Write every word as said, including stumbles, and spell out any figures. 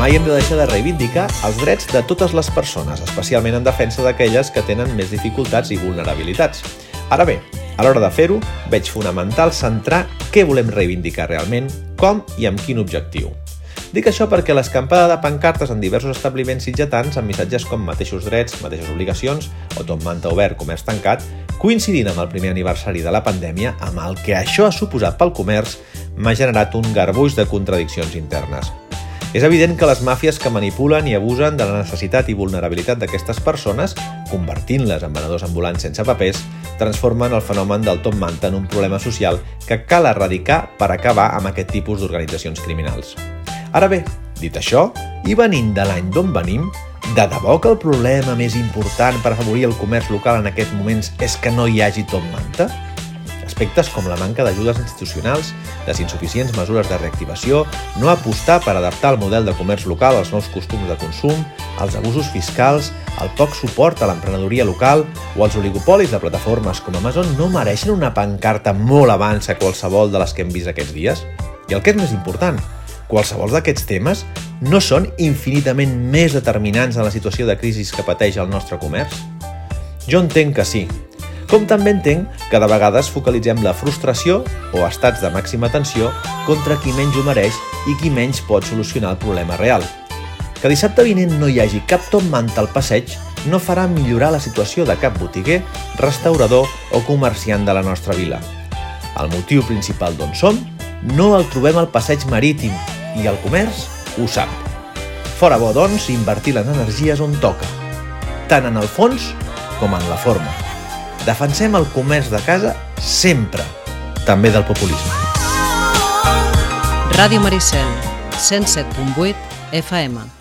mai hem de deixar de reivindicar els drets de totes les persones, especialment en defensa d'aquelles que tenen més dificultats i vulnerabilitats. Ara bé, a l'hora de fer-ho, veig fonamental centrar què volem reivindicar realment, com i amb quin objectiu. Dic això perquè l'escampada de pancartes en diversos establiments sitgetans amb missatges com mateixos drets, mateixes obligacions o tot manta obert, comerç tancat, coincidint amb el primer aniversari de la pandèmia, amb el que això ha suposat pel comerç, m'ha generat un garbuix de contradiccions internes. És evident que les màfies que manipulen i abusen de la necessitat i vulnerabilitat d'aquestes persones, convertint-les en venedors ambulants sense papers, transformen el fenomen del top manta en un problema social que cal erradicar per acabar amb aquest tipus d'organitzacions criminals. Ara bé, dit això, i venint de l'any d'on venim, de debò que el problema més important per afavorir el comerç local en aquests moments és que no hi hagi top manta? Aspectes com la manca d'ajudes institucionals, les insuficients mesures de reactivació, no apostar per adaptar el model de comerç local als nous costums de consum, els abusos fiscals, el poc suport a l'emprenedoria local o els oligopolis de plataformes com Amazon no mereixen una pancarta molt abans que qualsevol de les que hem vist aquests dies? I el que és més important, qualsevol d'aquests temes no són infinitament més determinants en la situació de crisi que pateix el nostre comerç? Jo entenc que sí, com també entenc que de vegades focalitzem la frustració o estats de màxima tensió contra qui menys ho mereix i qui menys pot solucionar el problema real. Que dissabte vinent no hi hagi cap top manta al passeig no farà millorar la situació de cap botiguer, restaurador o comerciant de la nostra vila. El motiu principal d'on som no el trobem al passeig marítim i el comerç ho sap. Fora bo, doncs, invertir les energies on toca, tant en el fons com en la forma. Defensem el comerç de casa sempre, també del populisme. Ràdio Maricel, cent set punt vuit F M.